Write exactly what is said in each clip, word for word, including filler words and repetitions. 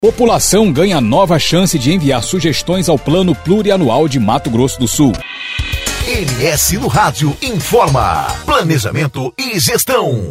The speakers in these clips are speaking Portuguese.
População ganha nova chance de enviar sugestões ao Plano Plurianual de Mato Grosso do Sul. M S no Rádio informa. Planejamento e gestão.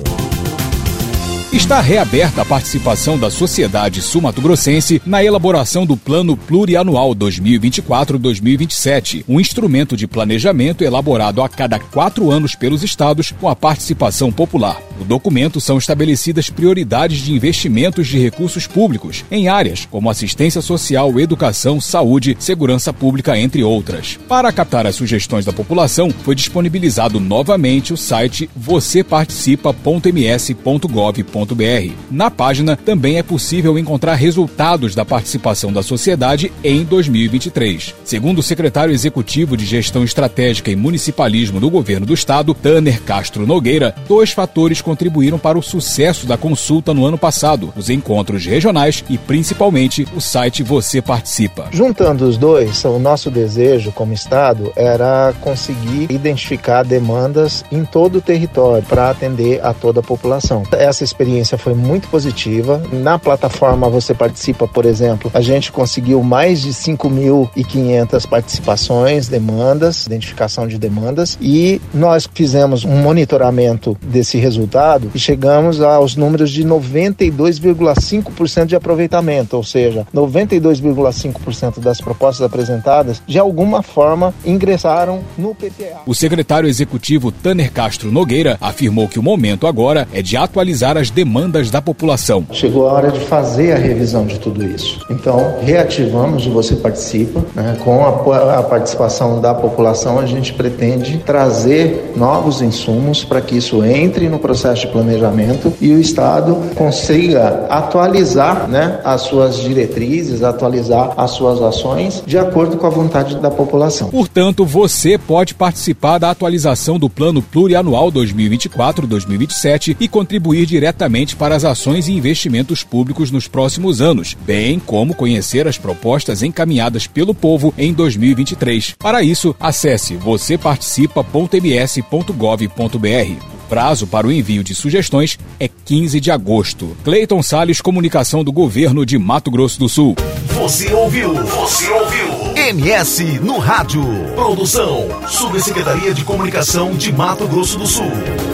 Está reaberta a participação da sociedade sul-mato-grossense na elaboração do Plano Plurianual dois mil e vinte e quatro a dois mil e vinte e sete, um instrumento de planejamento elaborado a cada quatro anos pelos estados com a participação popular. No documento são estabelecidas prioridades de investimentos de recursos públicos em áreas como assistência social, educação, saúde, segurança pública, entre outras. Para captar as sugestões da população, foi disponibilizado novamente o site você participa ponto m s ponto gov ponto b r. Na página também é possível encontrar resultados da participação da sociedade em dois mil e vinte e três. Segundo o secretário executivo de Gestão Estratégica e Municipalismo do Governo do Estado, Tanner Castro Nogueira, dois fatores contribuíram para o sucesso da consulta no ano passado: os encontros regionais e, principalmente, o site Você Participa. Juntando os dois, o nosso desejo como Estado era conseguir identificar demandas em todo o território para atender a toda a população. Essa experiência foi muito positiva. Na plataforma Você Participa, por exemplo, a gente conseguiu mais de cinco mil e quinhentas participações, demandas, identificação de demandas, e nós fizemos um monitoramento desse resultado e chegamos aos números de noventa e dois vírgula cinco por cento de aproveitamento, ou seja, noventa e dois vírgula cinco por cento das propostas apresentadas de alguma forma ingressaram no P T A. O secretário executivo Tanner Castro Nogueira afirmou que o momento agora é de atualizar as demandas da população. Chegou a hora de fazer a revisão de tudo isso. Então, reativamos o Você Participa, né? Com a, a participação da população, a gente pretende trazer novos insumos para que isso entre no processo de planejamento e o Estado consiga atualizar, né, as suas diretrizes, atualizar as suas ações de acordo com a vontade da população. Portanto, você pode participar da atualização do Plano Plurianual dois mil e vinte e quatro a dois mil e vinte e sete e contribuir diretamente para as ações e investimentos públicos nos próximos anos, bem como conhecer as propostas encaminhadas pelo povo em dois mil e vinte e três. Para isso, acesse você participa ponto m s ponto gov ponto b r. Prazo para o envio de sugestões é quinze de agosto. Cleiton Salles, Comunicação do Governo de Mato Grosso do Sul. Você ouviu? Você ouviu? M S no Rádio. Produção: Subsecretaria de Comunicação de Mato Grosso do Sul.